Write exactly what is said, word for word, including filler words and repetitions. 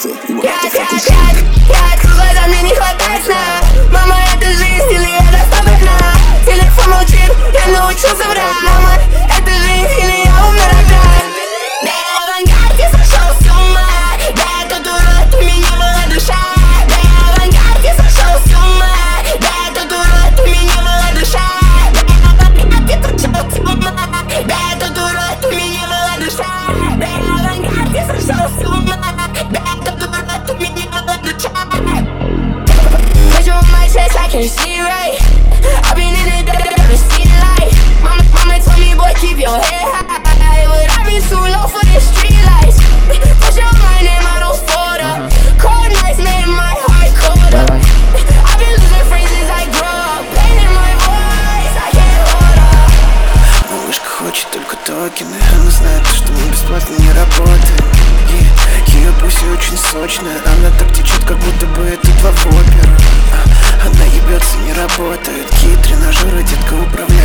Альфа, you will have to Я, fucking я, see. я, я открыл глаза, мне не хватает сна. Мама, это жизнь или я достаточно? Телефон молчит, я научился врать. Мама, это жизнь или я умер опять? Да я в авангарде сошел с ума. Да я тот урод, у меня была душа. Да я в авангарде сошел с ума. Да я тот урод, у меня была душа. Да я в авангарде сошел с ума. Да я тот урод, у меня была душа. Да я в авангарде сошел с ума. Да я тот урод, у меня была душа. Pressure on my chest, I can't see right. I've been in the dark, never seen light. Mama, mama told me, boy, keep your head high. But I've been too low for the street lights. Put your mind in my don't fold up. Cold nights made my heart cold up. I've been losing friends since I grew up. Pain in my voice, I can't hold up. Малышка хочет только токены. Она знает, что мы бесплатно не работаем. Ее пусть очень сочная. Она так течет, как будто бы это два в оперу. Она ебется, не работает. Какие тренажеры, детка, управляет.